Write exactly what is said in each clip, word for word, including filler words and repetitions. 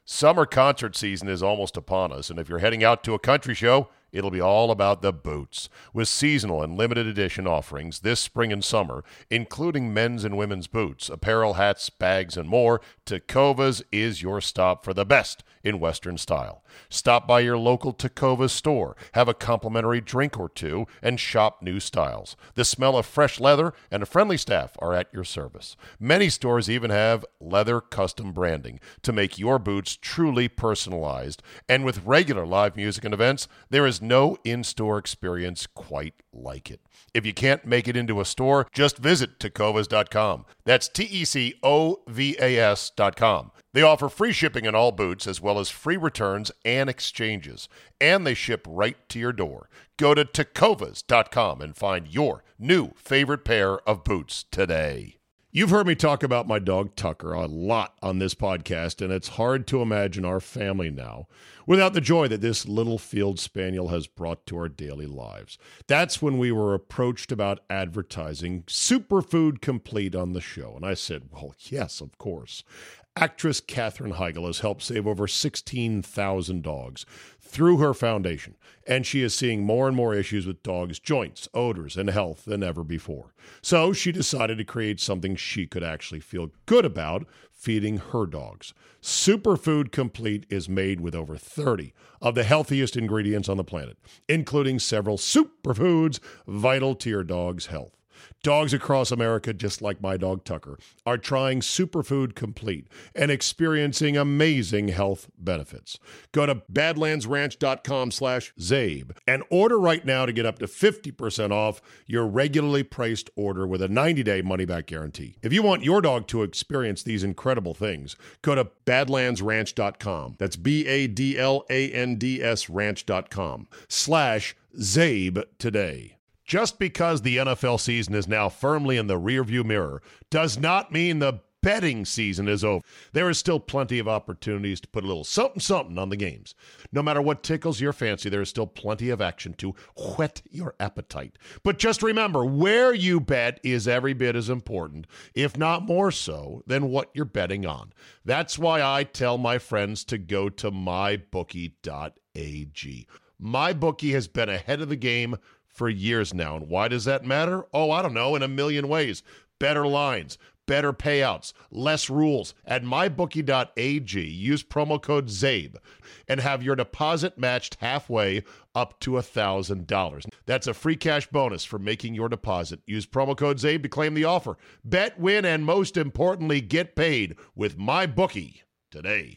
Summer concert season is almost upon us, and if you're heading out to a country show, it'll be all about the boots. With seasonal and limited edition offerings this spring and summer, including men's and women's boots, apparel, hats, bags, and more, Tecovas is your stop for the best in Western style. Stop by your local Tecovas store, have a complimentary drink or two, and shop new styles. The smell of fresh leather and a friendly staff are at your service. Many stores even have leather custom branding to make your boots truly personalized. And with regular live music and events, there is no in-store experience quite like it. If you can't make it into a store, just visit Tecovas dot com. That's T E C O V A S dot com. They offer free shipping on all boots as well as free returns and exchanges. And they ship right to your door. Go to Tecovas dot com and find your new favorite pair of boots today. You've heard me talk about my dog Tucker a lot on this podcast, and it's hard to imagine our family now without the joy that this little field spaniel has brought to our daily lives. That's when we were approached about advertising Superfood Complete on the show, and I said, well, yes, of course. Actress Katherine Heigl has helped save over sixteen thousand dogs through her foundation, and she is seeing more and more issues with dogs' joints, odors, and health than ever before. So she decided to create something she could actually feel good about feeding her dogs. Superfood Complete is made with over thirty of the healthiest ingredients on the planet, including several superfoods vital to your dog's health. Dogs across America, just like my dog Tucker, are trying Superfood Complete and experiencing amazing health benefits. Go to badlandsranch.com slash Zabe and order right now to get up to fifty percent off your regularly priced order with a ninety-day money-back guarantee. If you want your dog to experience these incredible things, go to badlands ranch dot com. That's B A D L A N D S ranch.com slash Zabe today. Just because the N F L season is now firmly in the rearview mirror does not mean the betting season is over. There is still plenty of opportunities to put a little something-something on the games. No matter what tickles your fancy, there is still plenty of action to whet your appetite. But just remember, where you bet is every bit as important, if not more so, than what you're betting on. That's why I tell my friends to go to my bookie dot a g. MyBookie has been ahead of the game for years now. And why does that matter? Oh, I don't know, in a million ways. Better lines, better payouts, less rules. At my bookie dot a g, use promo code ZABE and have your deposit matched halfway up to one thousand dollars. That's a free cash bonus for making your deposit. Use promo code ZABE to claim the offer. Bet, win, and most importantly, get paid with MyBookie today.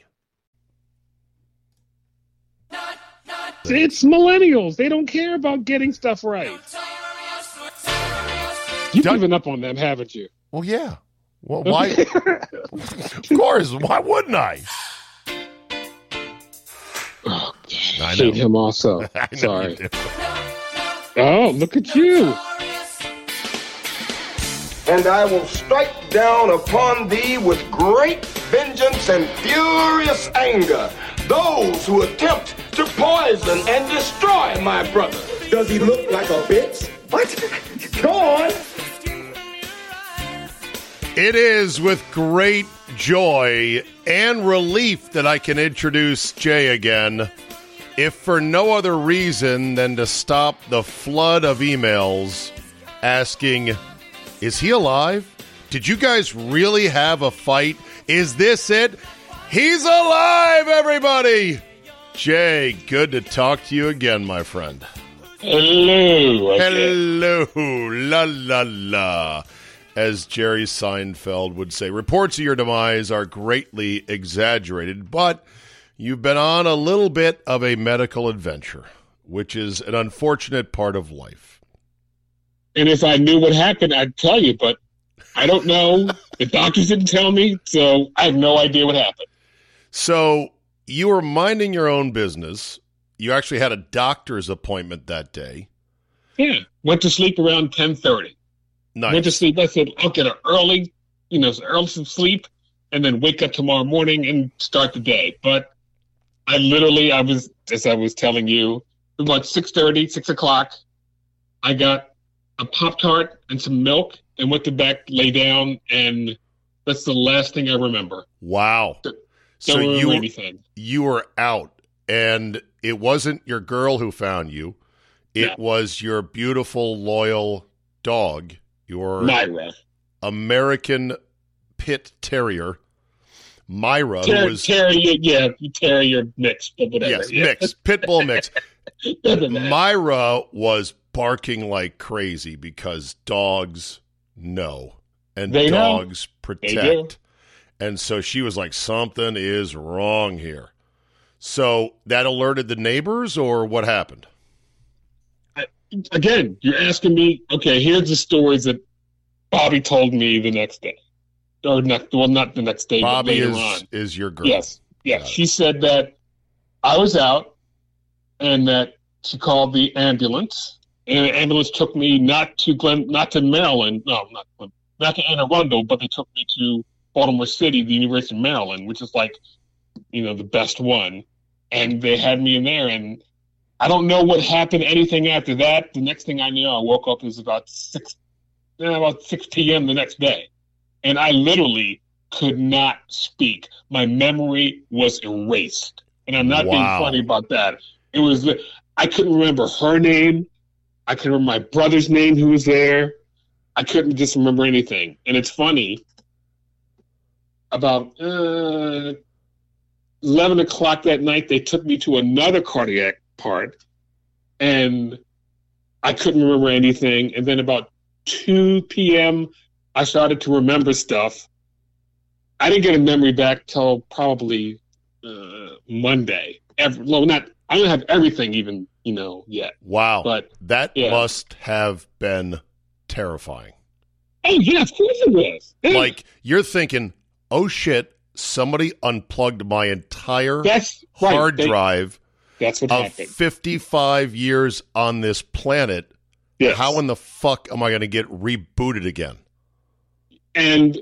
It's millennials. They don't care about getting stuff right. You've Don't, given up on them, haven't you? Well, yeah. Well, why? Of course. Why wouldn't I? Oh, I hate know. him also. I know Sorry. you do. Oh, look at you. And I will strike down upon thee with great vengeance and furious anger those who attempt to poison and destroy my brother. Does he look like a bitch? What? Go on. It is with great joy and relief that I can introduce Jay again, if for no other reason than to stop the flood of emails asking, is he alive? Did you guys really have a fight? Is this it? He's alive, everybody! Jay, good to talk to you again, my friend. Hello. Okay. Hello, la la la. As Jerry Seinfeld would say, reports of your demise are greatly exaggerated, but you've been on a little bit of a medical adventure, which is an unfortunate part of life. And if I knew what happened, I'd tell you, but I don't know. The doctors didn't tell me, so I have no idea what happened. So you were minding your own business. You actually had a doctor's appointment that day. Yeah. Went to sleep around ten thirty. Nice. Went to sleep. I said, I'll get an early, you know, early some sleep and then wake up tomorrow morning and start the day. But I literally, I was, as I was telling you, it was like six thirty, six o'clock. I got a Pop-Tart and some milk and went to back, lay down, and that's the last thing I remember. Wow. So Don't remember you anything. you were out, and it wasn't your girl who found you. It Yeah. was your beautiful, loyal dog, your Myra. American Pit Terrier, Myra, Ter- who was terrier, yeah, terrier mix, but whatever. yes, yeah. mix, pit bull mix. Doesn't matter. Myra was barking like crazy because dogs know and They know. dogs They protect. And so she was like, something is wrong here. So that alerted the neighbors, or what happened? Again, you're asking me, okay, here's the stories that Bobby told me the next day. Or next, well, not the next day, Bobby but later is, on. is your girl. Yes, yes. Got it. She said that I was out and that she called the ambulance. And the ambulance took me not to Glen, not to Maryland, no, not Glen, not to Anne Arundel, but they took me to Baltimore City, the University of Maryland, which is like, you know, the best one. And they had me in there, and I don't know what happened. Anything after that, the next thing I knew, I woke up. It was about six, eh, about six p.m. the next day, and I literally could not speak. My memory was erased, and I'm not Wow. being funny about that. It was I couldn't remember her name. I couldn't remember my brother's name who was there. I couldn't just remember anything. And it's funny. About uh, eleven o'clock that night, they took me to another cardiac part, and I couldn't remember anything. And then about two p.m., I started to remember stuff. I didn't get a memory back till probably uh, Monday. Every, well, not I don't have everything even, you know, yet. Wow. But that yeah. must have been terrifying. oh yeah, of course it was. Yeah. Like, you're thinking, oh shit, somebody unplugged my entire that's right. hard They- drive That's what of happened. fifty-five years on this planet. Yes. How in the fuck am I going to get rebooted again? And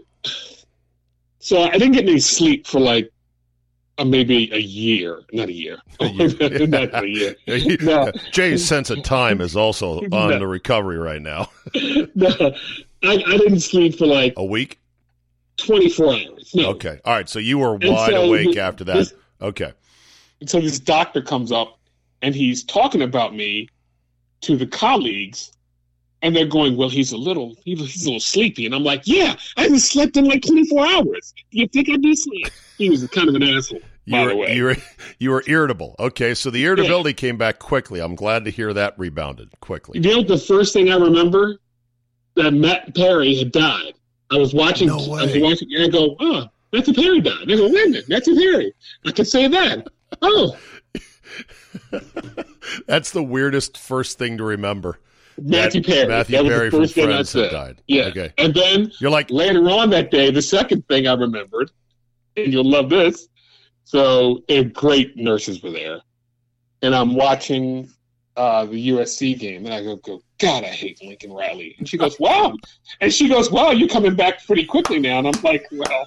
so I didn't get any sleep for like uh, maybe a year, not a year, A year. not a year. No. Jay's sense of time is also on No. the recovery right now. No, I, I didn't sleep for like A week? twenty-four hours. No. Okay. All right. So you were And wide so awake th- after that. this- Okay. So this doctor comes up and he's talking about me to the colleagues, and they're going, "Well, he's a little, he's a little sleepy." And I'm like, "Yeah, I haven't slept in like twenty-four hours. Do you think I do sleep?" He was kind of an asshole, You by were, the way. you were you were irritable. Okay, so the irritability came back quickly. I'm glad to hear that rebounded quickly. You know what the first thing I remember? That Matt Perry had died. I was watching, No I was way. watching, and I go, "Oh, Matthew Perry died." And I go, "Wait a minute, Matthew Perry. I can say that." Oh, That's the weirdest first thing to remember. Matthew That Perry. Matthew that was Perry the from first thing I Friends had said. died. Yeah. Okay. And then You're like, later on that day, the second thing I remembered, and you'll love this. So, and great nurses were there, and I'm watching uh, the U S C game, and I go, go, God, I hate Lincoln Riley. And she goes, "Wow," and she goes, "Wow, you're coming back pretty quickly now." And I'm like, "Well,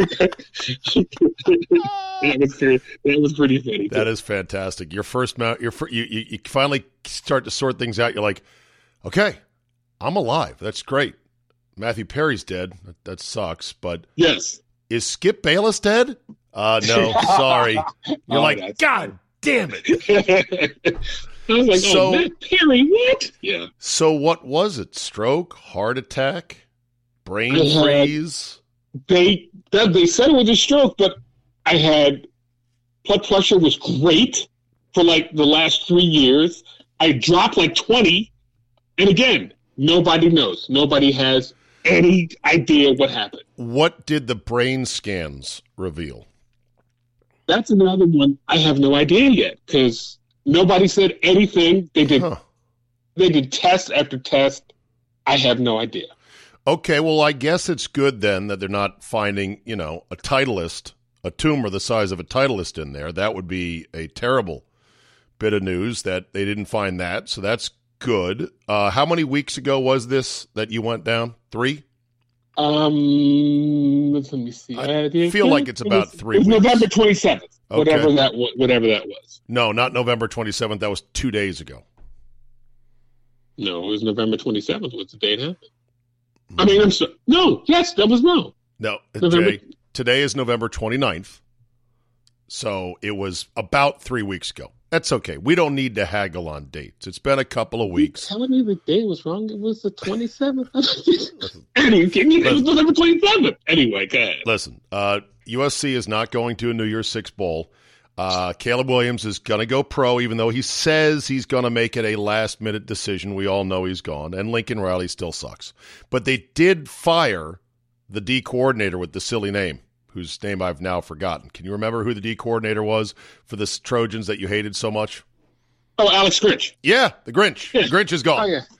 that was pretty, that was pretty funny." that is fantastic. Your first mount, your fir- you, you you finally start to sort things out. You're like, okay, I'm alive. That's great. Matthew Perry's dead. That, that sucks. But Yes. is Skip Bayless dead? Uh, no, sorry. You're Oh, like, that's- God damn it. I was like, So- "Oh, Matt Perry, what?" Yeah. So what was it? Stroke, heart attack, brain I had- freeze? They that, they said it was a stroke, but I had blood pressure was great for like the last three years. I dropped like twenty, and again, nobody knows. Nobody has any idea what happened. What did the brain scans reveal? That's another one I have no idea yet because nobody said anything. They did Huh. they did test after test. I have no idea. Okay, well, I guess it's good then that they're not finding, you know, a Titleist, a tumor the size of a Titleist in there. That would be a terrible bit of news that they didn't find that. So that's good. Uh, how many weeks ago was this that you went down? Three? Um, let me see. I Uh, the- feel like it's it about was- three It was weeks. November twenty seventh. Okay. Whatever that wa- whatever that was. No, not November twenty-seventh. That was two days ago. No, it was November twenty seventh. What's the date happened? I mean, I'm sorry. No, yes, that was no. No, November- Jay, today is November twenty-ninth. So it was about three weeks ago. That's okay. We don't need to haggle on dates. It's been a couple of weeks. You're telling me the day was wrong? It was the twenty-seventh? Anyway, it was November twenty-seventh. Anyway, go ahead. Listen, uh, U S C is not going to a New Year's Six Bowl. Uh, Caleb Williams is going to go pro, even though he says he's going to make it a last-minute decision. We all know he's gone. And Lincoln Riley still sucks. But they did fire the D coordinator with the silly name, whose name I've now forgotten. Can you remember who the D coordinator was for the Trojans that you hated so much? Oh, Alex Grinch. Yeah, the Grinch. Yeah. The Grinch is gone. Oh, yeah.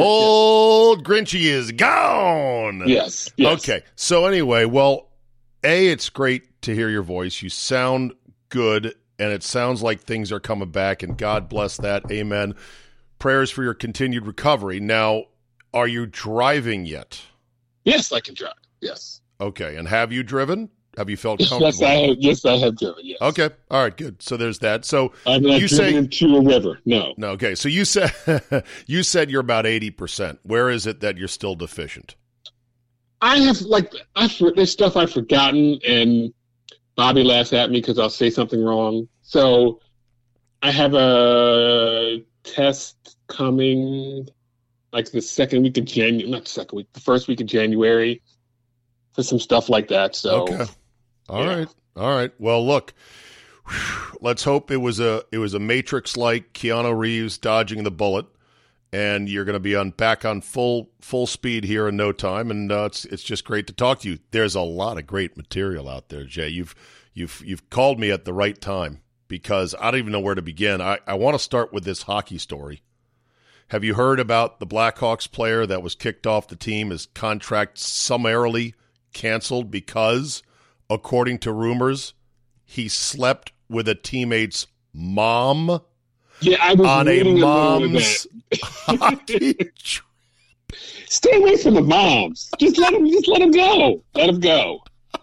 Old yes. Grinchy is gone. Yes. yes. Okay. So anyway, well, A, it's great to hear your voice. You sound good, and it sounds like things are coming back, and God bless that. Amen. Prayers for your continued recovery. Now, are you driving yet? Yes, I can drive. Yes. Okay. And have you driven? Have you felt comfortable? Yes, I have. Yes, I have driven. Yes. Okay. All right. Good. So there's that. So I've not you driven say into a river. No. no. Okay. So you said you said you're about eighty percent. Where is it that you're still deficient? I have like I there's stuff I've forgotten, and Bobby laughs at me because I'll say something wrong. So I have a test coming, like the second week of January, not the second week, the first week of January, for some stuff like that. So. Okay. All yeah. right. All right. Well, look, whew, let's hope it was a it was a Matrix-like Keanu Reeves dodging the bullet, and you're going to be on back on full full speed here in no time. And uh, it's it's just great to talk to you. There's a lot of great material out there, Jay. You've you've you've called me at the right time because I don't even know where to begin. I, I want to start with this hockey story. Have you heard about the Blackhawks player that was kicked off the team, his contract summarily canceled because, according to rumors, he slept with a teammate's mom Yeah, I was on a reading mom's that. hockey trip? Stay away from the moms. Just let them. Just let them go. Let them go.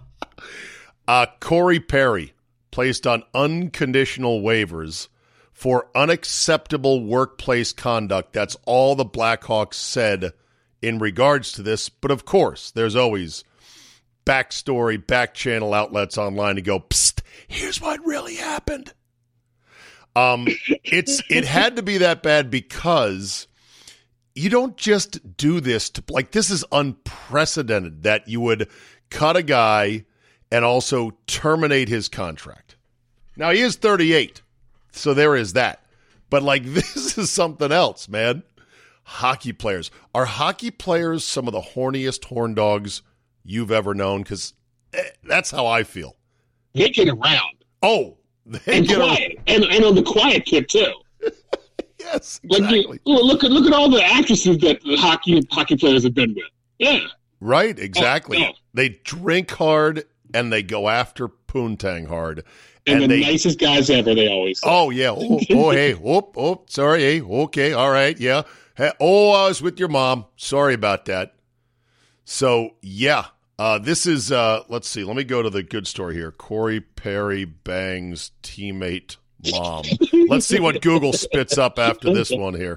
Uh, Corey Perry placed on unconditional waivers for unacceptable workplace conduct. That's all the Blackhawks said in regards to this. But of course, there's always backstory, back channel outlets online to go, psst, here's what really happened. Um, it's it had to be that bad because you don't just do this to, like, this is unprecedented that you would cut a guy and also terminate his contract. Now, he is thirty-eight, so there is that. But, like, this is something else, man. Hockey players. Are hockey players some of the horniest horn dogs you've ever known? Because that's how I feel. They get around. Oh, they and get quiet. around. And, and on the quiet tip, too. Yes, Like exactly. you, look at look at all the actresses that the hockey hockey players have been with. Yeah. Right, exactly. Oh, oh. They drink hard and they go after poontang hard. And, And the they, nicest guys ever, they always say. oh, yeah. Oh, oh, hey. Oh, oh, sorry. Hey, okay. All right. Yeah. Hey, oh, I was with your mom. Sorry about that. So, yeah. Uh, this is, uh, let's see. Let me go to the good story here. Corey Perry bangs teammate mom. Let's see what Google spits up after this one here.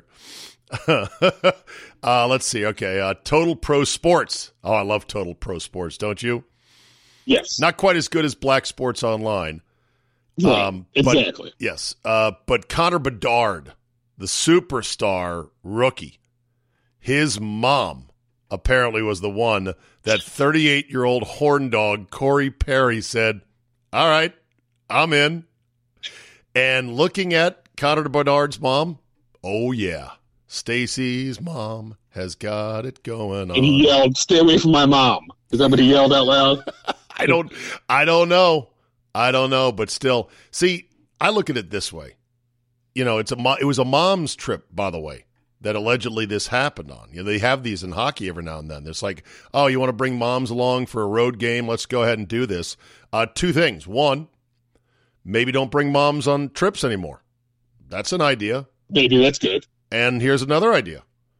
uh, let's see. Okay. Uh, Total Pro Sports. Oh, I love Total Pro Sports, don't you? Yes. Not quite as good as Black Sports Online. Right. Um, but- exactly. Yes. Uh, but Connor Bedard, the superstar rookie, his mom apparently was the one that thirty-eight-year-old horn dog Corey Perry said, all right, I'm in. And looking at Connor Bedard's mom, oh, yeah, Stacy's mom has got it going on. And he yelled, "Stay away from my mom." Is that what he yelled out loud? I don't I don't know. I don't know, but still. See, I look at it this way. You know, it's a mo- it was a mom's trip, by the way, that allegedly this happened on. You know, they have these in hockey every now and then. It's like, oh, you want to bring moms along for a road game? Let's go ahead and do this. Uh, two things. One, maybe don't bring moms on trips anymore. That's an idea. Maybe that's good. And here's another idea.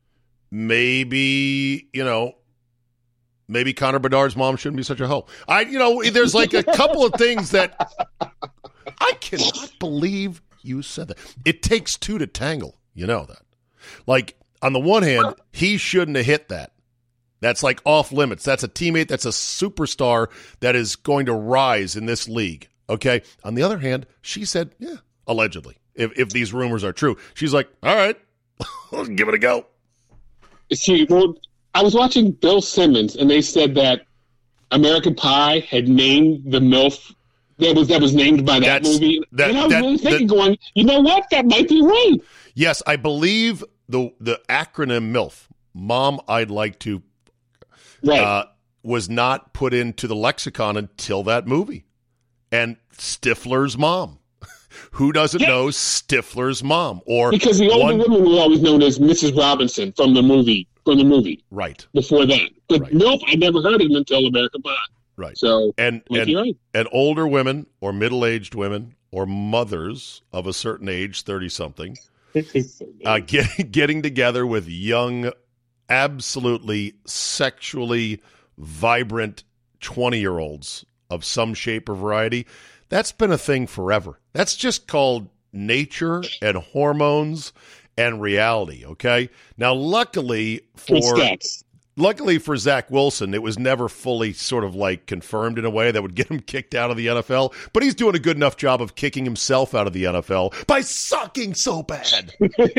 Maybe, you know, maybe Connor Bedard's mom shouldn't be such a hoe. I, you know, there's like a couple of things that I cannot believe you said that. It takes two to tangle. You know that. Like, on the one hand, he shouldn't have hit that. That's like off limits. That's a teammate. That's a superstar that is going to rise in this league. Okay. On the other hand, she said, yeah, allegedly, if, if these rumors are true, she's like, all right, let's give it a go. See, well, I was watching Bill Simmons, and they said that American Pie had named the MILF that was that was named by that That's, movie. That, and I was that, really thinking, that, going, you know what? That might be right. Yes, I believe the the acronym MILF, Mom, I'd Like to, Right. uh, was not put into the lexicon until that movie. And Stifler's mom. Who doesn't Yeah. know Stifler's mom? Or Because the older one, woman was always known as Missus Robinson from the movie. From the movie right, before that, but Right. MILF, I never heard it until American Pie. right. So, And like, and, you're right. and older women or middle-aged women or mothers of a certain age, thirty-something, uh, get, getting together with young, absolutely sexually vibrant twenty-year-olds of some shape or variety, that's been a thing forever. That's just called nature and hormones and reality, okay? Now, luckily Good for stats. luckily for Zach Wilson, it was never fully sort of like confirmed in a way that would get him kicked out of the N F L, but he's doing a good enough job of kicking himself out of the N F L by sucking so bad.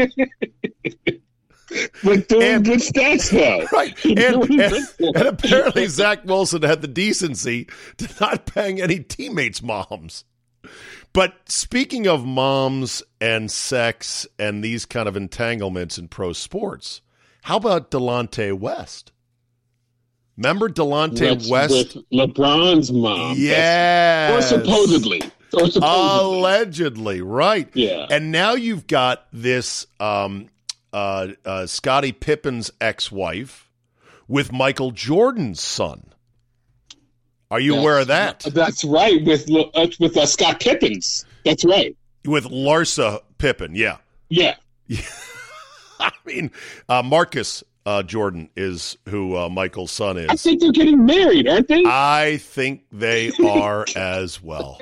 But doing And- good stats, though. Right. And, and, and apparently Zach Wilson had the decency to not bang any teammates' moms. But speaking of moms and sex and these kind of entanglements in pro sports, how about Delonte West? Remember Delonte That's West? with LeBron's mom. Yes. Or supposedly. Or supposedly. Allegedly, right. Yeah. And now you've got this um, uh, uh, Scottie Pippen's ex-wife with Michael Jordan's son. Are you That's- aware of that? That's right, with uh, with uh, Scott Pippins. That's right. With Larsa Pippen, yeah. Yeah. I mean, uh, Marcus uh, Jordan is who uh, Michael's son I is. think they're getting married, aren't they? I think they are as well.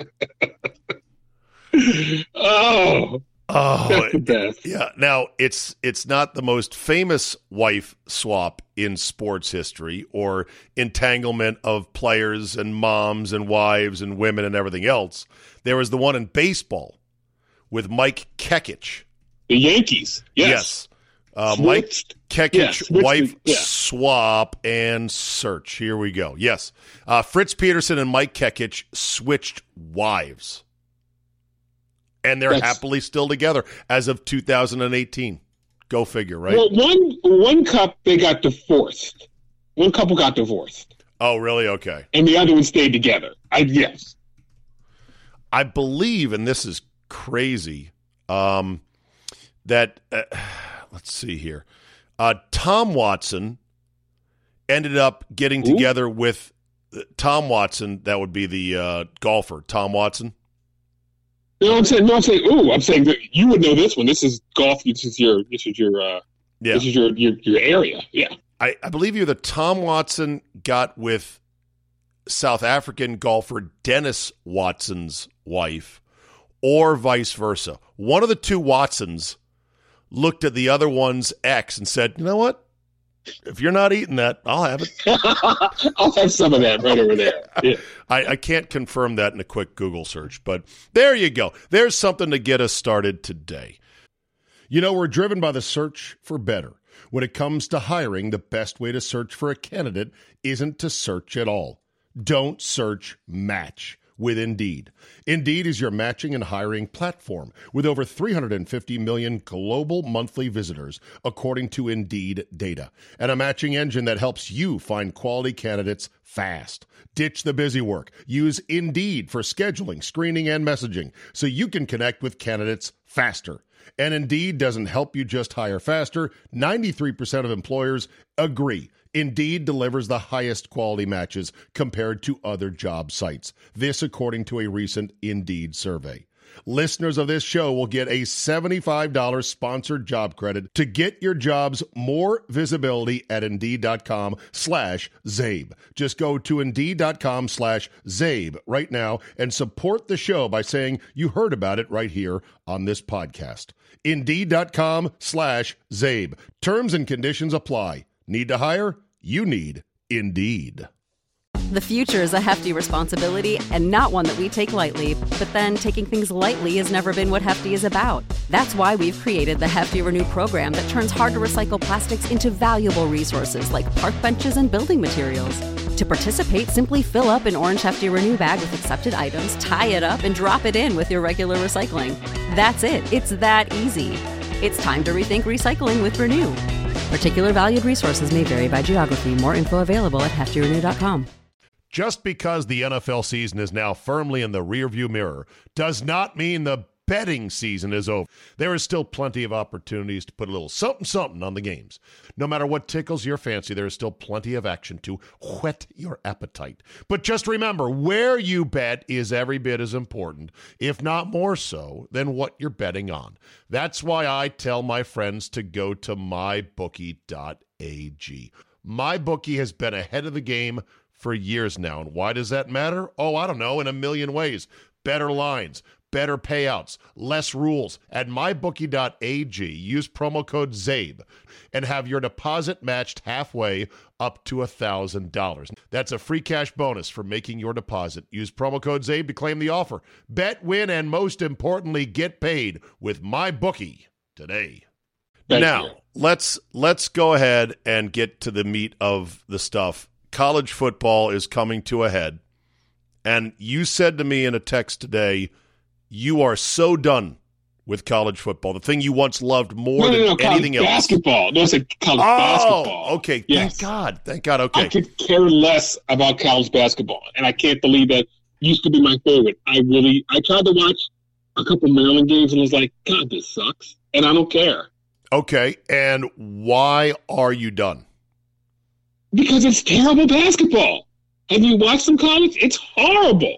Oh, Oh, that's the best. yeah. Now, it's it's not the most famous wife swap in sports history or entanglement of players and moms and wives and women and everything else. There was the one in baseball with Mike Kekich. The Yankees. Yes. Yes. Uh, Mike Switched. Kekich, Yeah, switched wife the- yeah. swap and search. Here we go. Yes. Uh, Fritz Peterson and Mike Kekich switched wives. And they're That's- happily still together as of two thousand eighteen. Go figure, right? Well, one one cup they got divorced. One couple got divorced, Oh, really? Okay. and the other one stayed together. I yes. I believe, and this is crazy, um, that, uh, let's see here. Uh, Tom Watson ended up getting Who? together with uh, Tom Watson. That would be the uh, golfer, Tom Watson. No, I'm saying no. I'm saying ooh. I'm saying that you would know this one. This is golf. This is your. This is your. Uh, Yeah. This is your your, your area. Yeah. I, I believe either Tom Watson got with South African golfer Dennis Watson's wife or vice versa. One of the two Watsons looked at the other one's ex and said, you know what? If you're not eating that, I'll have it. I'll have some of that right over there. Yeah. I, I can't confirm that in a quick Google search, but there you go. There's something to get us started today. You know, we're driven by the search for better. When it comes to hiring, the best way to search for a candidate isn't to search at all. Don't search, match with Indeed. Indeed is your matching and hiring platform with over three hundred fifty million global monthly visitors, according to Indeed data, and a matching engine that helps you find quality candidates fast. Ditch the busy work. Use Indeed for scheduling, screening, and messaging so you can connect with candidates faster. And Indeed doesn't help you just hire faster. ninety-three percent of employers agree. Indeed delivers the highest quality matches compared to other job sites. This according to a recent Indeed survey. Listeners of this show will get a seventy-five dollars sponsored job credit to get your jobs more visibility at Indeed.com slash Zabe. Just go to Indeed.com slash Zabe right now and support the show by saying you heard about it right here on this podcast. Indeed.com slash Zabe. Terms and conditions apply. Need to hire? You need Indeed. The future is a hefty responsibility and not one that we take lightly. But then taking things lightly has never been what Hefty is about. That's why we've created the Hefty Renew program that turns hard-to-recycle plastics into valuable resources like park benches and building materials. To participate, simply fill up an orange Hefty Renew bag with accepted items, tie it up, and drop it in with your regular recycling. That's it. It's that easy. It's time to rethink recycling with Renew. Particular valued resources may vary by geography. More info available at hefty renew dot com. Just because the N F L season is now firmly in the rearview mirror does not mean the betting season is over. There is still plenty of opportunities to put a little something something on the games. No matter what tickles your fancy, there is still plenty of action to whet your appetite. But just remember, where you bet is every bit as important, if not more so, than what you're betting on. That's why I tell my friends to go to my bookie dot a g. MyBookie has been ahead of the game for years now. And why does that matter? Oh, I don't know, in a million ways. Better lines, better payouts, less rules. At my bookie dot a g, use promo code ZABE and have your deposit matched halfway up to one thousand dollars. That's a free cash bonus for making your deposit. Use promo code ZABE to claim the offer. Bet, win, and most importantly, get paid with MyBookie today. Thank now, you. let's let's go ahead and get to the meat of the stuff. College football is coming to a head. And you said to me in a text today, you are so done with college football, the thing you once loved more no, than no, no, anything else. Basketball. No, I said college oh, basketball. okay. Yes. Thank God. Thank God. Okay. I could care less about college basketball, and I can't believe that used to be my favorite. I really, I tried to watch a couple Maryland games and was like, God, this sucks, and I don't care. Okay, and why are you done? Because it's terrible basketball. Have you watched some college? It's horrible.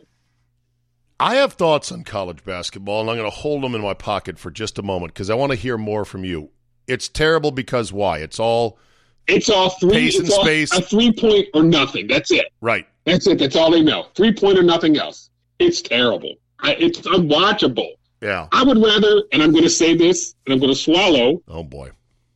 I have thoughts on college basketball, and I'm going to hold them in my pocket for just a moment because I want to hear more from you. It's terrible because why? It's all It's all three. pace and it's all space. A three point or nothing. That's it. Right. That's it. That's all they know. Three point or nothing else. It's terrible. I, it's unwatchable. Yeah. I would rather, and I'm going to say this, and I'm going to swallow. Oh, boy.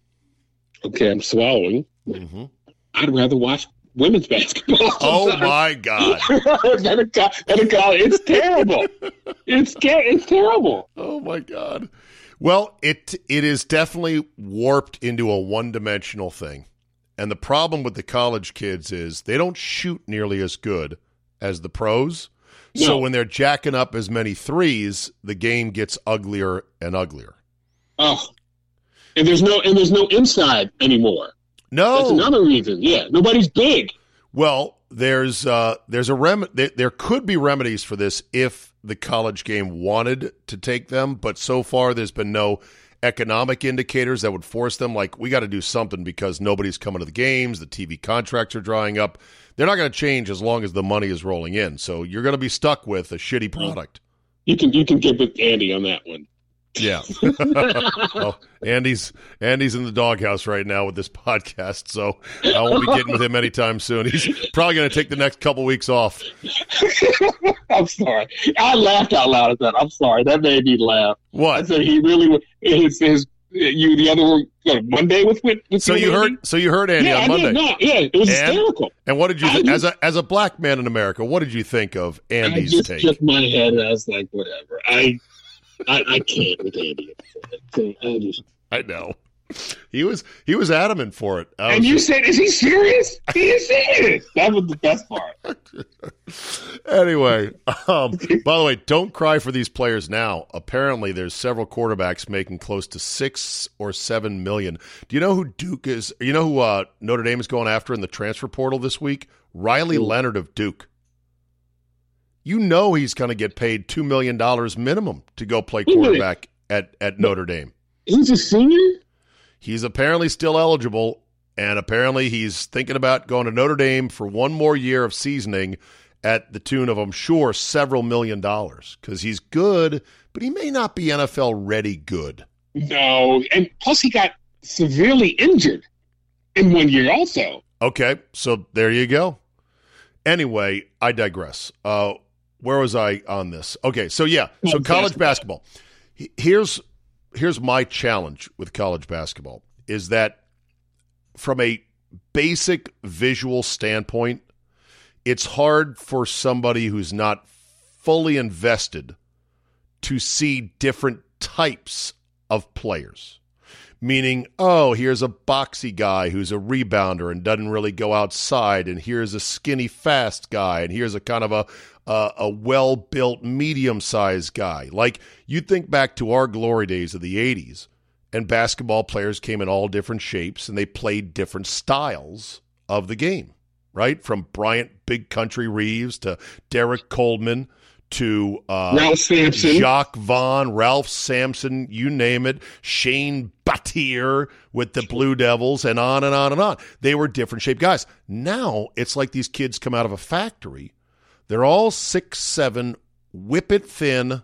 Okay, I'm swallowing. Mm-hmm. I'd rather watch women's basketball. Oh, my God. than a co- than a college. It's terrible. It's ter- it's terrible. Oh, my God. Well, it it is definitely warped into a one-dimensional thing. And the problem with the college kids is they don't shoot nearly as good as the pros. No. So when they're jacking up as many threes, the game gets uglier and uglier. Oh, and there's no and there's no inside anymore. No. That's another reason. Yeah, nobody's big. Well, there's uh, there's a rem- there, there could be remedies for this if the college game wanted to take them, but so far there's been no economic indicators that would force them. Like, we got to do something because nobody's coming to the games, the T V contracts are drying up. They're not going to change as long as the money is rolling in. So you're going to be stuck with a shitty product. You can you can get with Andy on that one. Yeah. Well, Andy's Andy's in the doghouse right now with this podcast, so I won't be getting with him anytime soon. He's probably going to take the next couple weeks off. I'm sorry. I laughed out loud at that. I'm sorry. That made me laugh. I What? said he really would. His, his, you, the other one, what, Monday with, with, with So you Andy? heard so you heard Andy Yeah, on I Monday. did. No, yeah, it was And- hysterical. And what did you I think just- as a as a black man in America, what did you think of I Andy's just take? shook my head and I was like, whatever. I I, I can't with Andy. I just, I know. He was he was adamant for it. I and was you just- said, is he serious? He is serious. That was the best part. Anyway, um, by the way, don't cry for these players now. Apparently, there's several quarterbacks making close to six or seven million. Do you know who Duke is? You know who uh, Notre Dame is going after in the transfer portal this week? Riley Who? Leonard of Duke. You know he's going to get paid two million dollars minimum to go play Wait a minute. quarterback at, at Notre Dame. He's a senior? He's apparently still eligible, and apparently he's thinking about going to Notre Dame for one more year of seasoning at the tune of, I'm sure, several million dollars because he's good, but he may not be N F L ready good. No. And plus, he got severely injured in one year also. Okay, so there you go. Anyway, I digress. Uh, where was I on this? Okay, so yeah, so College college basketball. basketball. He- Here's here's my challenge with college basketball is that from a basic visual standpoint, it's hard for somebody who's not fully invested to see different types of players. Meaning, oh, here's a boxy guy who's a rebounder and doesn't really go outside, and here's a skinny, fast guy, and here's a kind of a a, a well-built, medium-sized guy. Like, you think back to our glory days of the eighties, and basketball players came in all different shapes, and they played different styles of the game, right? From Bryant Big Country Reeves to Derek Coleman to uh, Ralph Sampson, Jacques Vaughn, Ralph Sampson, you name it, Shane Battier with the Blue Devils, and on and on and on. They were different shaped guys. Now it's like these kids come out of a factory. They're all six, seven, whip-it-thin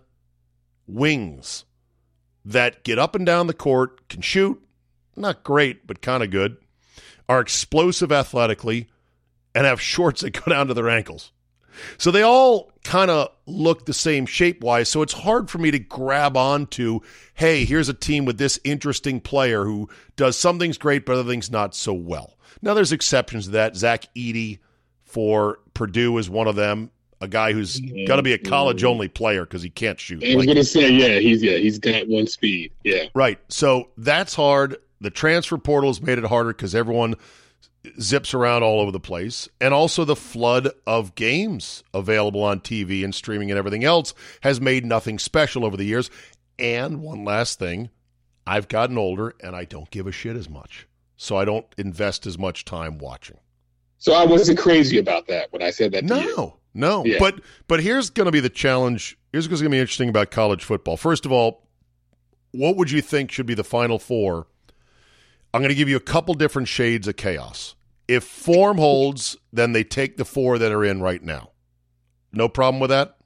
wings that get up and down the court, can shoot, not great, but kind of good, are explosive athletically, and have shorts that go down to their ankles. So they all kind of look the same shape-wise, so it's hard for me to grab onto, hey, here's a team with this interesting player who does some things great, but other things not so well. Now, there's exceptions to that. Zach Edey for Purdue is one of them, a guy who's yeah, got to be a yeah. college-only player because he can't shoot. I was Like, going to say, yeah, he's yeah, he's got one speed. Yeah. right, so that's hard. The transfer portal has made it harder because everyone zips around all over the place, and also the flood of games available on T V and streaming and everything else has made nothing special over the years. And one last thing, I've gotten older and I don't give a shit as much, so I don't invest as much time watching. So I wasn't crazy about that when I said that to No, you. no. Yeah. But but here's going to be the challenge. Here's what's going to be interesting about college football. First of all, what would you think should be the Final Four? I'm going to give you a couple different shades of chaos. If form holds, then they take the four that are in right now. No problem with that?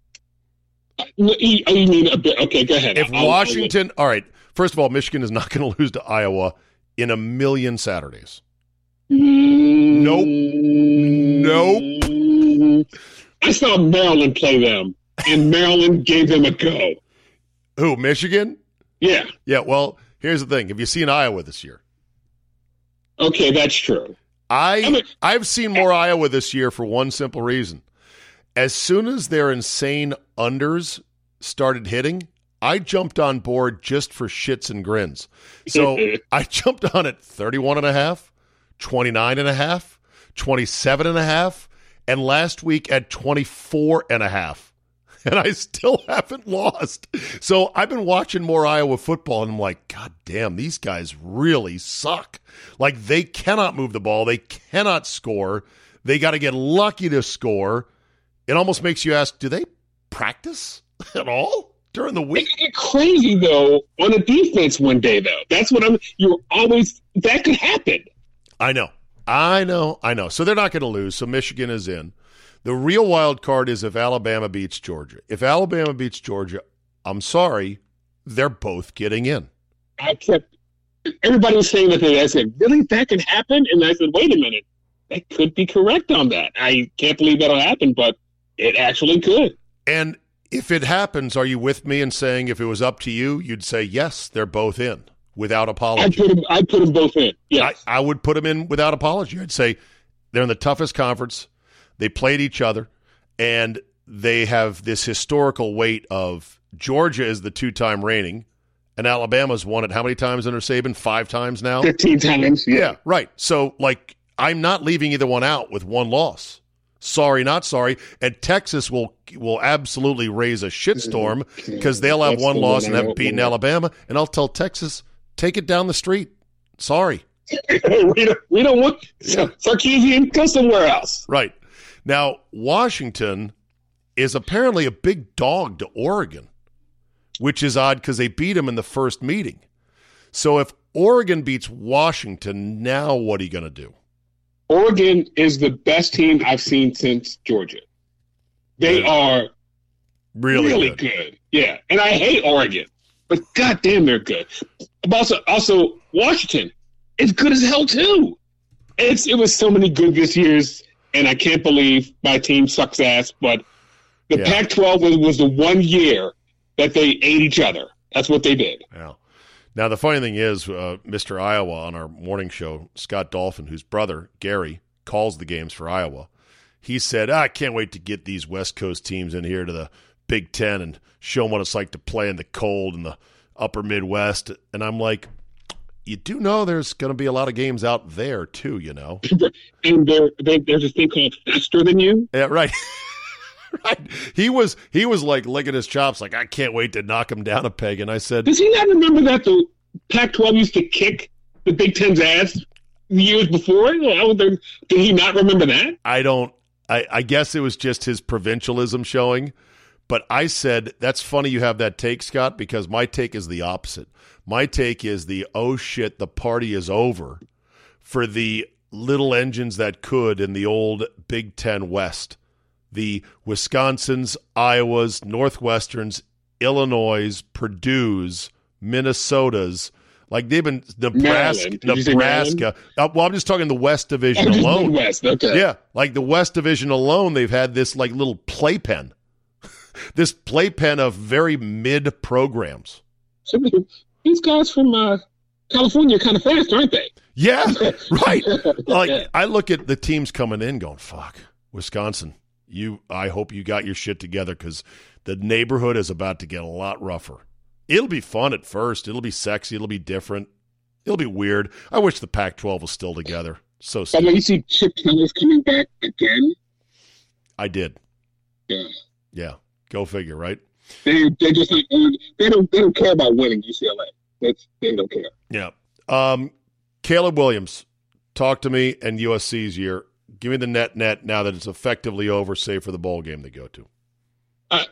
No, you, you mean a bit? Okay, go ahead. If I'll- Washington, all right, first of all, Michigan is not going to lose to Iowa in a million Saturdays. Nope. Nope. I saw Maryland play them, and Maryland gave them a go. Who, Michigan? Yeah. Yeah, well, here's the thing. Have you seen Iowa this year? Okay, that's true. I, I mean- I've seen more Iowa this year for one simple reason. As soon as their insane unders started hitting, I jumped on board just for shits and grins. So I jumped on at thirty-one and a half, twenty-nine and a half, twenty-seven and a half, and last week at twenty-four and a half. And I still haven't lost. So I've been watching more Iowa football, and I'm like, God damn, these guys really suck. Like, they cannot move the ball. They cannot score. They got to get lucky to score. It almost makes you ask, do they practice at all during the week? It's crazy, though, on a defense one day, though. That's what I'm – you're always – that could happen. I know. I know. I know. So they're not going to lose. So Michigan is in. The real wild card is if Alabama beats Georgia. If Alabama beats Georgia, I'm sorry, they're both getting in. I kept – everybody was saying that today. I said, really? That could happen? And I said, wait a minute. That could be correct on that. I can't believe that'll happen, but it actually could. And if it happens, are you with me in saying if it was up to you, you'd say, yes, they're both in without I apology? put them, I put them both in, yes. I, I would put them in without apology. I'd say they're in the toughest conference. They played each other, and they have this historical weight of Georgia is the two-time reigning, and Alabama's won it how many times under Saban? Five times now? fifteen times, yeah. Yeah, right. So, like, I'm not leaving either one out with one loss. Sorry, not sorry. And Texas will will absolutely raise a shitstorm because they'll have That's one the loss one and I haven't don't beaten know. Alabama, and I'll tell Texas, take it down the street. Sorry. we don't, we don't want Yeah. Sarkisian, go somewhere else. Right. Now, Washington is apparently a big dog to Oregon, which is odd because they beat them in the first meeting. So if Oregon beats Washington, now what are you going to do? Oregon is the best team I've seen since Georgia. They Yeah. are Really, really good. good. Yeah, and I hate Oregon, but goddamn, they're good. But also, also Washington is good as hell too. It's it was so many good this year's, and I can't believe my team sucks ass. But the Yeah. Pac twelve was, was the one year that they ate each other. That's what they did. Yeah. Now, the funny thing is, uh, Mister Iowa on our morning show, Scott Dolphin, whose brother, Gary, calls the games for Iowa, he said, I can't wait to get these West Coast teams in here to the Big Ten and show them what it's like to play in the cold in the upper Midwest. And I'm like, you do know there's going to be a lot of games out there too, you know. And there, there, there's this thing called faster than you. Yeah, right. Right. He was he was like licking his chops, like, I can't wait to knock him down a peg. And I said, does he not remember that the Pac twelve used to kick the Big Ten's ass years before? Did he not remember that? I don't. I, I guess it was just his provincialism showing. But I said, that's funny you have that take, Scott, because my take is the opposite. My take is the, oh, shit, the party is over for the little engines that could in the old Big Ten West. The Wisconsins, Iowas, Northwesterns, Illinois, Purdue's, Minnesotas, like they've been Nebraska, Nebraska. Uh, well, I'm just talking the West Division oh, alone. West, okay. Yeah, like the West Division alone, they've had this like little playpen, this playpen of very mid programs. So these guys from uh, California are kind of fast, aren't they? Yeah, right. Like I look at the teams coming in, going, "Fuck, Wisconsin." You, I hope you got your shit together because the neighborhood is about to get a lot rougher. It'll be fun at first. It'll be sexy. It'll be different. It'll be weird. I wish the Pac twelve was still together. So stupid. But you see Chip Kelly's coming back again? I did. Yeah. Yeah. Go figure, right? They they just like, they don't they don't care about winning U C L A. That's, they don't care. Yeah. Um, Caleb Williams, talk to me and U S C's year. Give me the net net now that it's effectively over, save for the bowl game they go to. Uh,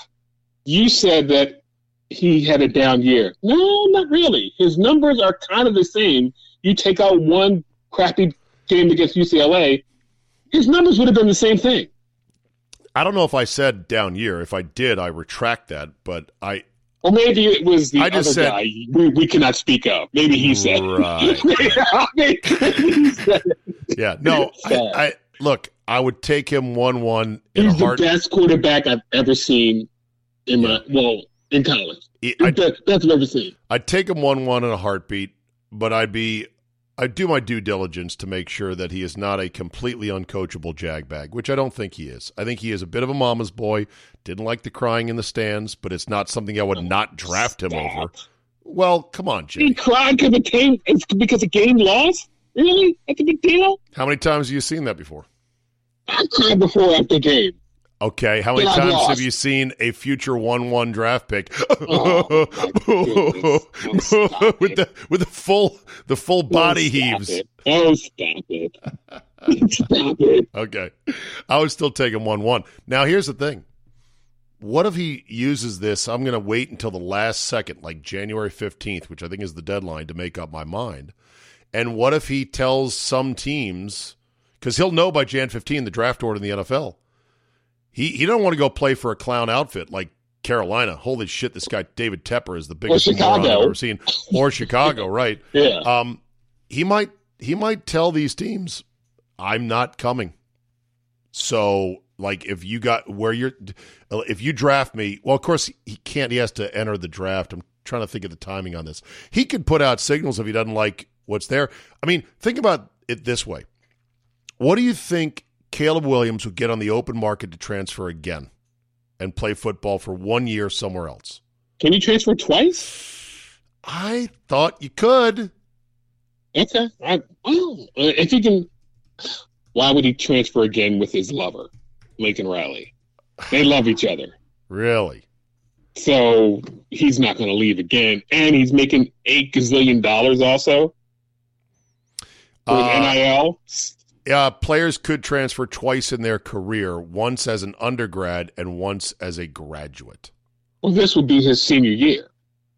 you said that he had a down year. No, not really. His numbers are kind of the same. You take out one crappy game against U C L A, his numbers would have been the same thing. I don't know if I said down year. If I did, I retract that. But I. Or maybe it was the I just other said, guy we, we cannot speak of. Maybe he said right. maybe he said Yeah, no, I, I look, I would take him one one in He's a heart. the best quarterback I've ever seen in my well in college. I, the best I've ever seen. I'd take him one one in a heartbeat, but I'd be I'd do my due diligence to make sure that he is not a completely uncoachable jagbag, which I don't think he is. I think he is a bit of a mama's boy, didn't like the crying in the stands, but it's not something I would not draft him Stop. over. Well, come on, Jay. He cried because a game it's because a game lost? Really? That's a big deal? How many times have you seen that before? I've cried before after game. Okay, how many But I've times lost. have you seen a future one one draft pick Oh, my goodness. Oh, stop with it. the with the full the full body Oh, stop heaves? it. Oh, stop it. Stop it. Okay, I would still take him one one. Now here's the thing: what if he uses this? I'm going to wait until the last second, like January fifteenth, which I think is the deadline, to make up my mind. And what if he tells some teams, because he'll know by January fifteenth the draft order in the N F L. He he don't want to go play for a clown outfit like Carolina. Holy shit, this guy David Tepper is the biggest moron I've ever seen. Or Chicago, right? Yeah. Um, he might he might tell these teams, I'm not coming. So, like, if you got where you're, if you draft me, well, of course he can't. He has to enter the draft. I'm trying to think of the timing on this. He could put out signals if he doesn't like what's there. I mean, think about it this way. What do you think Caleb Williams would get on the open market to transfer again and play football for one year somewhere else? Can you transfer twice? I thought you could. Okay. I, well, uh, if he can, why would he transfer again with his lover, Lincoln Riley? They love each other. Really? So he's not going to leave again. And he's making eight gazillion dollars also with Uh, N I L. Uh, players could transfer twice in their career, once as an undergrad and once as a graduate. Well, this would be his senior year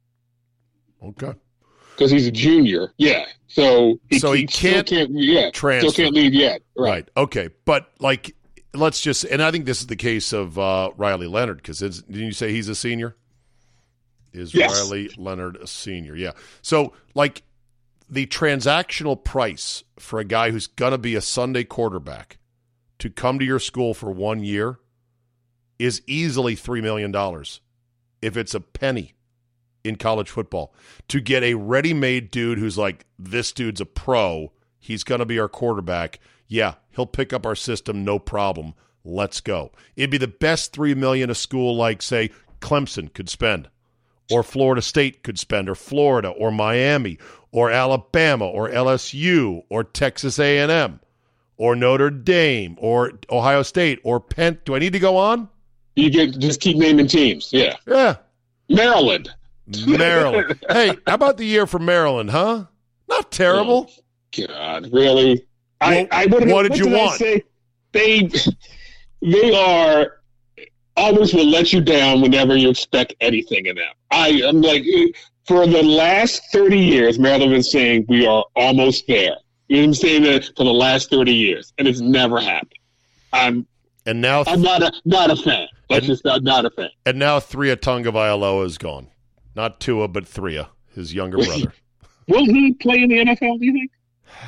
Okay. because he's a junior. Yeah. So he, So he still can't can't yeah, transfer. Still can't leave yet. Right. Right. Okay. But, like, let's just – and I think this is the case of uh, Riley Leonard because didn't you say he's a senior? Is Yes. Riley Leonard a senior? Yeah. So, like, the transactional price for a guy who's going to be a Sunday quarterback to come to your school for one year is easily three million dollars if it's a penny in college football. To get a ready-made dude who's like, this dude's a pro, he's going to be our quarterback, yeah, he'll pick up our system, no problem. Let's go. It'd be the best three million dollars a school like, say, Clemson could spend, or Florida State could spend, or Florida, or Miami, or Alabama, or L S U, or Texas A and M, or Notre Dame, or Ohio State, or Penn. Do I need to go on? You get just keep naming teams. Yeah. Yeah. Maryland. Maryland. Hey, how about the year for Maryland, huh? Not terrible. Oh, God, really? Well, I, I what, what did what you did want? I say? They, they are always will let you down whenever you expect anything in them. I, I'm like, for the last thirty years, Maryland has been saying we are almost there. You know what I'm saying? That for the last thirty years, and it's never happened. I'm and now I'm not a not a fan. Let's just not not a fan. And now Thria Tagovailoa is gone. Not Tua, but Thria, his younger brother. Will he play in the N F L, do you think?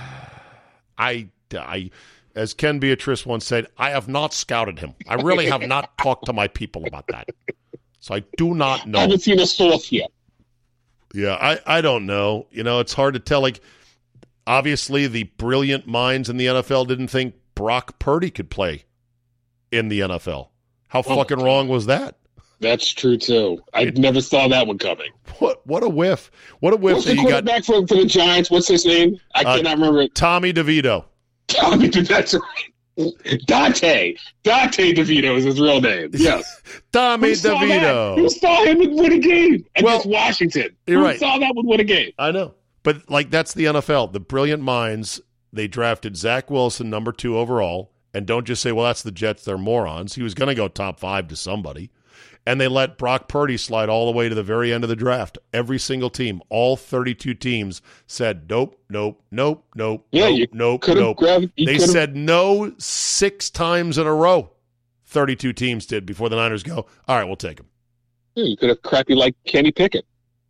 I, I, as Ken Beatrice once said, I have not scouted him. I really have not talked to my people about that. So I do not know. I haven't seen a source yet. Yeah, I, I don't know. You know, it's hard to tell. Like, obviously, the brilliant minds in the N F L didn't think Brock Purdy could play in the N F L. How Oh, fucking wrong was that? That's true, too. I never saw that one coming. What what a whiff. What a whiff What's that the you got. quarterback for, for the Giants? What's his name? I Uh, cannot remember it. Tommy DeVito. Tommy, that's right. Dante. Dante DeVito is his real name. Yes. Tommy Who saw that? DeVito. Who saw him win a game Well, against Washington? you're Who right. saw that one win a game? I know. But, like, that's the N F L. The brilliant minds, they drafted Zach Wilson, number two overall, and don't just say, well, that's the Jets, they're morons. He was going to go top five to somebody. And they let Brock Purdy slide all the way to the very end of the draft. Every single team, all thirty-two teams, said, nope, nope, nope, nope, Yeah, nope, you nope, could've nope. grabbed- you They could've- said no six times in a row. thirty-two teams did before the Niners go, all right, we'll take him. Yeah, you could have crappy like Kenny Pickett.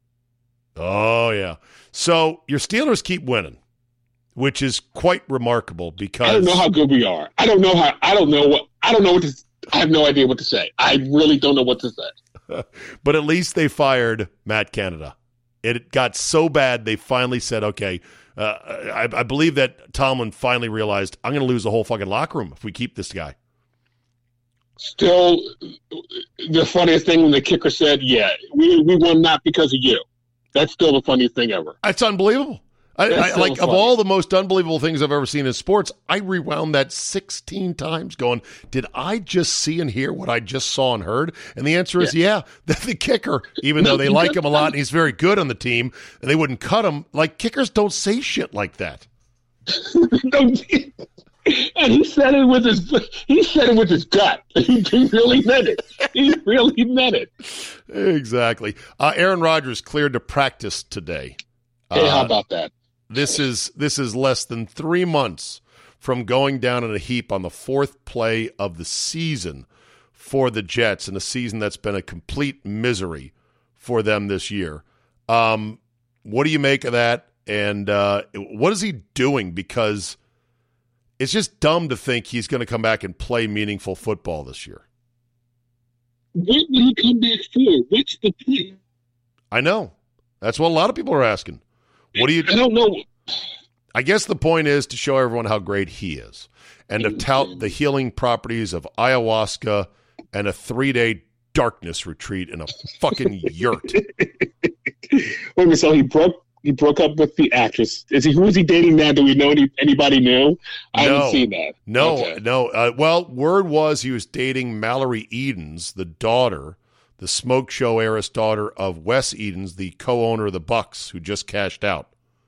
Oh, yeah. So your Steelers keep winning, which is quite remarkable because I don't know how good we are. I don't know how. I don't know what. I don't know what to. I have no idea what to say. I really don't know what to say. but at least they fired Matt Canada. It got so bad they finally said, okay, uh, I, I believe that Tomlin finally realized I'm going to lose the whole fucking locker room if we keep this guy. Still, the funniest thing when the kicker said, "Yeah, we we won not because of you." That's still the funniest thing ever. It's unbelievable. I, That's I, so like, of funny. all the most unbelievable things I've ever seen in sports, I rewound that sixteen times going, did I just see and hear what I just saw and heard? And the answer is, yeah, the, the kicker, even though they like him a lot and he's very good on the team, and they wouldn't cut him, like, kickers don't say shit like that. And he said it with his he said it with his gut. He, he really meant it. He really meant it. Exactly. Uh, Aaron Rodgers cleared to practice today. Hey, how Uh, about that? This is this is less than three months from going down in a heap on the fourth play of the season for the Jets, in a season that's been a complete misery for them this year. Um, what do you make of that? And uh, what is he doing? Because it's just dumb to think he's going to come back and play meaningful football this year. What will he come back for? What's the point? I know. That's what a lot of people are asking. What do you? I don't know. I guess the point is to show everyone how great he is and to tout the healing properties of ayahuasca and a three-day darkness retreat in a fucking yurt. Wait a minute, so he broke he broke up with the actress. Is he who is he dating now? Do we know any, anybody new? I No. haven't seen that. No, Okay. no. Uh, well, word was he was dating Mallory Edens, the daughter, the smoke show heiress daughter of Wes Edens, the co-owner of the Bucks, who just cashed out.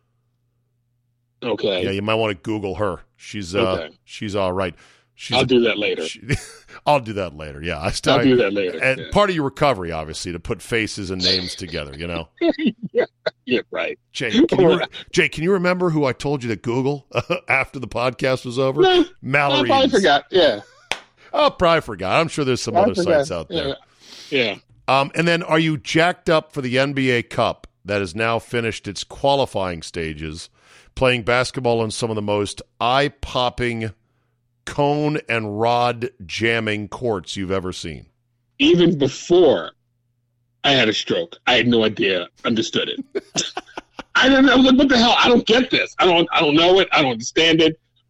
Okay. Yeah, you might want to Google her. She's uh, Okay. she's all right. She's I'll a- do that later. She, I'll do that later. Yeah, I still, I'll do that later. And Yeah. part of your recovery, obviously, to put faces and names together. You know, yeah, yeah, right. Jay, can you, re- Jay, can you remember who I told you to Google after the podcast was over? No, Mallory. I probably Edens. forgot. Yeah. Oh, probably forgot. I'm sure there's some I other forgot. sites out there. Yeah. Um, and then, are you jacked up for the N B A Cup that has now finished its qualifying stages, playing basketball on some of the most eye-popping, cone and rod jamming courts you've ever seen? Even before I had a stroke, I had no idea, understood it. I didn't know. What the hell? I don't get this. I don't. I don't know it. I don't understand it.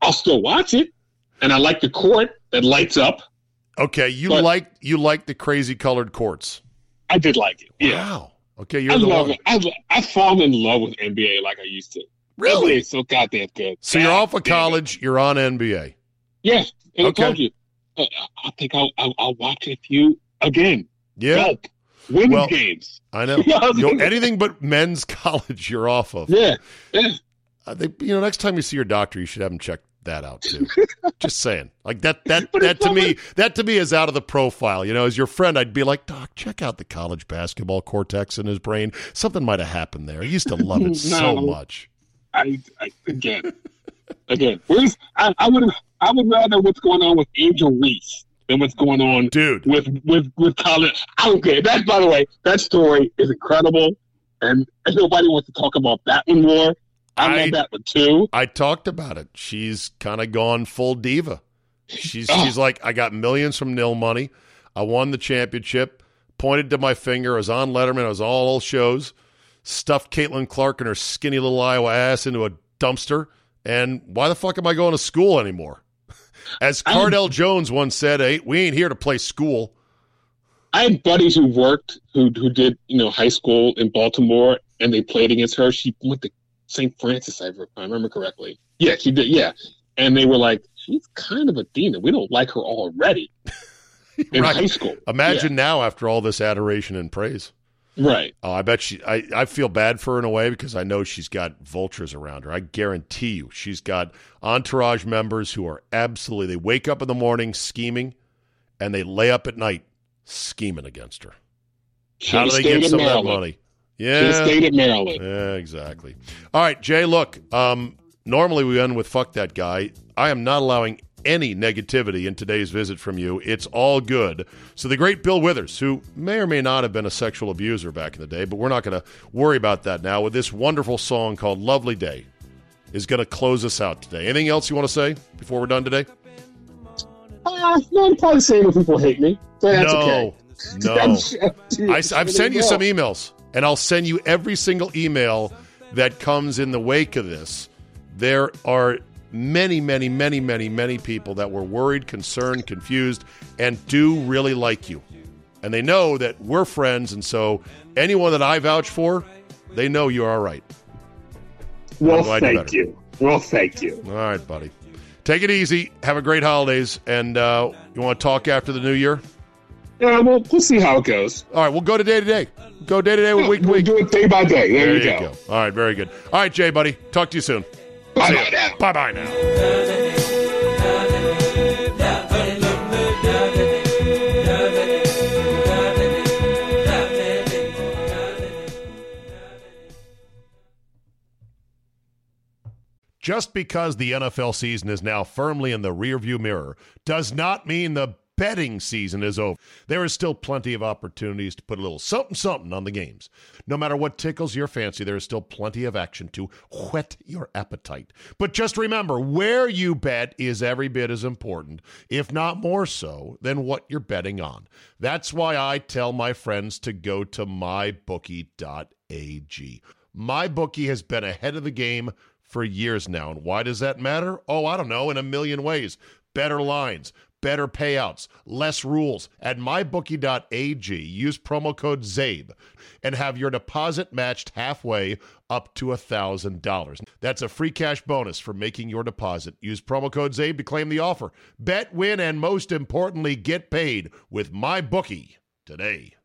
I'll still watch it, and I like the court that lights up. Okay, you But- like you like the crazy colored courts. I did like it. Yeah, Wow. Okay, you're I the love one. it. I I fall in love with N B A like I used to. Really? N B A is so goddamn good. So you're God off of damn it. college. You're on N B A. Yeah, and Okay. I told you. Uh, I think I'll, I'll I'll watch it with you again. Yeah, Gulp. Women's Well- games. I know. You know, anything but men's college, you're off of. Yeah, yeah. I think, you know, next time you see your doctor, you should have him check that out too. Just saying. Like that that But that it's to so me much- that to me is out of the profile. You know, as your friend, I'd be like, Doc, check out the college basketball cortex in his brain. Something might have happened there. I used to love it so No. much. I, I again, again. Where's I, I would I would rather what's going on with Angel Reese than what's going on Dude. with with with college. I don't care. That, by the way, that story is incredible, and, and nobody wants to talk about that one more. I, I- love that one too. I talked about it. She's kind of gone full diva. She's Oh. she's like, I got millions from nil money. I won the championship. Pointed to my finger. I was on Letterman. I was on all shows. Stuffed Caitlin Clark and her skinny little Iowa ass into a dumpster. And why the fuck am I going to school anymore? As Cardell Jones once said, hey, we ain't here to play school. I had buddies who worked who who did you know high school in Baltimore, and they played against her. She went to Saint Francis, if I remember correctly. Yeah, she did. Yeah, and they were like, she's kind of a demon. We don't like her already in Right. high school. Imagine now after all this adoration and praise. Yeah. Right. Oh, I bet she. I, I feel bad for her in a way because I know she's got vultures around her. I guarantee you, she's got entourage members who are absolutely. They wake up in the morning scheming, and they lay up at night scheming against her. How do they get some of that money? Should have Yeah, stayed at Maryland. yeah, exactly. All right, Jay. Look, um, normally we end with "fuck that guy." I am not allowing any negativity in today's visit from you. It's all good. So the great Bill Withers, who may or may not have been a sexual abuser back in the day, but we're not going to worry about that now, with this wonderful song called Lovely Day, is going to close us out today. Anything else you want to say before we're done today? Uh, no, I'm probably saying that people hate me. So that's no, okay. no. I'm sure- I, I've sent you some emails, and I'll send you every single email that comes in the wake of this. There are many, many, many, many, many people that were worried, concerned, confused, and do really like you. And they know that we're friends, and so anyone that I vouch for, they know you're all right. Well, I'm glad you're thank better. you. Well, thank you. All right, buddy. Take it easy. Have a great holidays, and uh, you want to talk after the new year? Yeah, well, we'll see how it goes. All right, we'll go to day to day. Go day to day with week to We'll week. do it day by day. There, There you you go. go. All right, very good. All right, Jay, buddy. Talk to you soon. Bye See bye ya. now. Bye-bye now. Just because the N F L season is now firmly in the rearview mirror does not mean the betting season is over. There is still plenty of opportunities to put a little something something on the games. No matter what tickles your fancy, there is still plenty of action to whet your appetite. But just remember, where you bet is every bit as important, if not more so, than what you're betting on. That's why I tell my friends to go to my bookie dot a g. MyBookie has been ahead of the game for years now. And why does that matter? Oh, I don't know, in a million ways. Better lines, better payouts, less rules. At my bookie dot a g, use promo code ZABE and have your deposit matched halfway up to one thousand dollars. That's a free cash bonus for making your deposit. Use promo code ZABE to claim the offer. Bet, win, and most importantly, get paid with MyBookie today.